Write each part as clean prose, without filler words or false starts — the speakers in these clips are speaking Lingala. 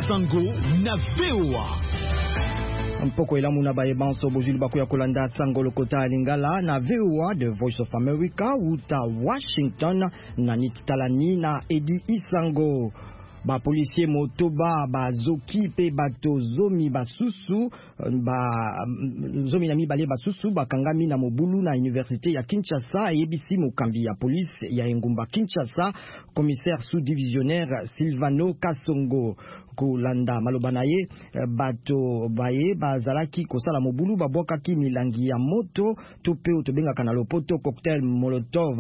Sango na VOA. Mpoko elamu na bayebanso bozuli bakuya kolanda Sango lokota lingala na VOA The Voice of America uta Washington na nititalani na Edi Isango. Ba policier motoba ba zoki pe bato zomi basusu zomi na mibale basusu bakangami na mobulu na université ya Kinshasa yebisi mokambi ya police ya engumba Kinshasa commissaire sous-divisionnaire Silvano Kasongo. Kolanda maloba na ye bato baye bazalaki kosala mobulu babwakaki milangi ya moto to pe otobengaka na lopoto cocktail molotov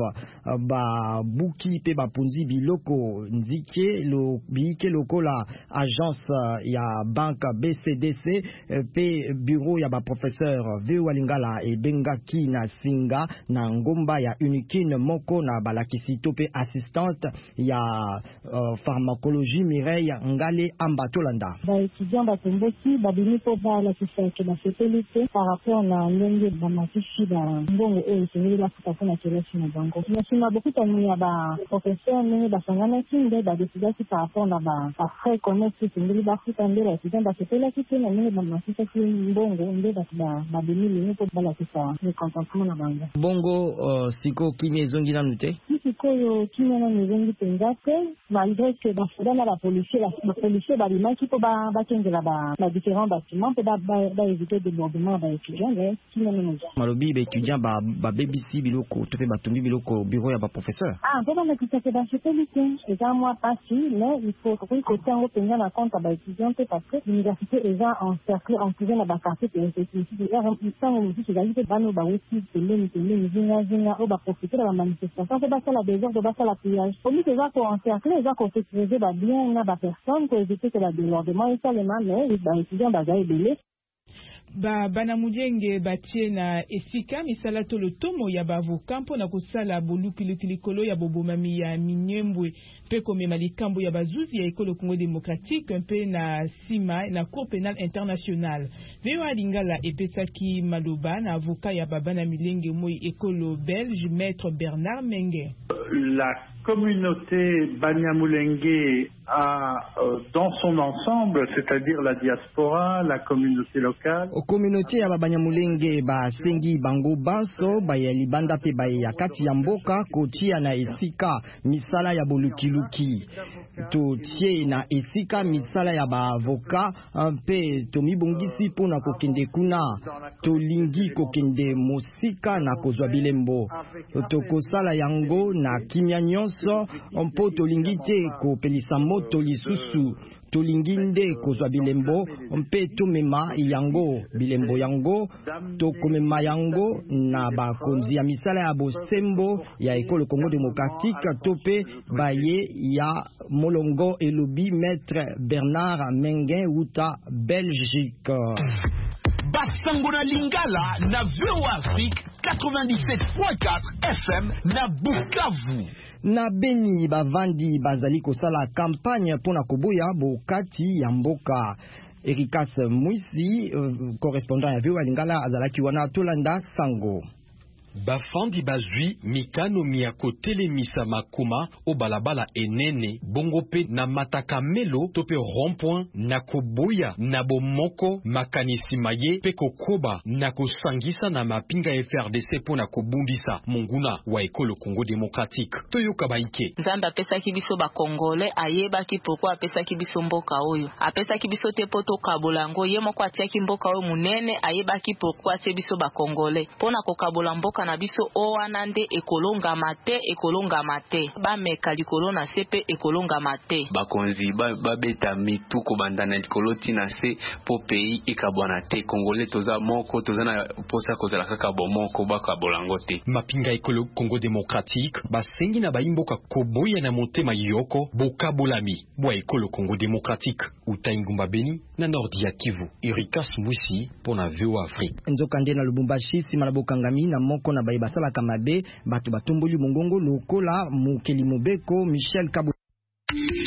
babuki pe bapunzi biloko nzike lo biike lokola agence ya banque BCDC pe bureau ya ba professeur Veo Lingala e bengaki na singa na ngomba ya Unikin moko na balakisi to pe assistante ya pharmacologie Mireille Ngale Ambatolanda. Ba étudiant batomboki babini po bala kisake na sepelite par rapport na ndenge ba matishi ba mbongo e sengeli la futa na kelesi na bango. Na sima bokuta ni ya ba professeur ni ba sangana kinde ba décidasi par rapport na ba frais connecté sengeli ba futa ndela étudiant ba sepelite na ni ba matishi ki mbongo ndela ba bini ni po bala kisa ni contentement na bango. Bongo siko kimi ezongi na nute? Siko yo kimi na ezongi tengate malgré que ba fuda na la policier bâtiment qui peut battre ba différents bâtiments peut ba éviter des bombardements ba étudiants mais qui ne nous pas malobi ba étudiants ba BBC biloko to pe batumbi biloko bureau ya ba professeur peut ba mettre ça dans cette qualité et ça moi pas si mais il faut que côté en tenir la compte ba étudiants parce que l'université est déjà encerclée en faisant la quartier et c'est ici il sont aussi ces amis ba nous ba aussi les zinga au ba profiter de la manifestation c'est pas ça la désordre de ba ça la pillage au lieu de ça pour encercler ça qu'on sécuriser ba bien na ba personne pour éviter que la délordement et ça les mais les étudiants bazaï belé bana mujenge batie na esika misala to le tomo ya bavoka mpona kosala bolukilikolo ya bobomami ya minyembwe pe komema likambo ya bazuzi ya ekolo Congo démocratique mpe na sima na cour pénale internationale. VOA Lingala epesaki maloba na avoka ya babana milenge moi ekolo belge maître Bernard Menge. La communauté Banyamulenge a dans son ensemble, c'est-à-dire la diaspora, la communauté locale. Communauté ya Banyamulenge ba sengi bango banso ba ya libanda pe ba ya kati ya mboka kotia na esika misala ya bolukiluki to tie na esika misala ya ba avoka pe to mibongisi pona kokende kuna to lingi kokende mosika na kozwa bilembo to kosala yango na kimia nyonso mpo to lingi te ko pelisa moto lisusu to lingi nde kozwa bilembo mpe to mema yango bilembo yango to komema yango na bakonzi ya misala ya bosembo ya ekolo Congo démocratique to pe baye ya molongo elobi maître Bernard Mengen uta Belgique. Basango na Lingala na VOA Afrique 97.4 FM na Bukavu. Na Beni bavandi bazali kosala campagne pona koboya bokati ya mboka. Erikas Mwisi, correspondant ya VOA Lingala azalaki wana tolanda Sango. Bafandi bazwi mikano miako telemisa makoma o balabala enene bongo pe na mataka melo tope rond-point na koboya na bomoko makanisi maye pe kokoba na kosangisa na mapinga FRDC po na kobundisa monguna wa ekolo Congo démocratique toyoka baike Nzamba pesa kibiso ba Congolais ayeba ki pourquoi pesa kibiso mboka oyo apesa kibiso te poto kabolango ye moko atiaki mboka oyo munene ayeba ki pourquoi atie biso ba Congolais pona kokabola mboka na biso oanande ekolonga mate ba meka likolo na sepe ekolonga mate bakonzi ba beta mitu ko bandana likolo tina se po pays ekabwana te Congolais toza moko toza na posa kozala kaka bomoko baka bolango te mapinga ekolo Congo démocratique basengi na baimboka koboya na motema yoko bokabolami bwa ekolo Congo démocratique utaingumba Beni na nordi ya Kivu. Erikas Mwisi pona VOA Afrique. Nzokande na Lubumbashi sima na bokangami na moko na bayi basala kamabe bato batumboli mongongo lokola mukeli mobeko Michel Kabou.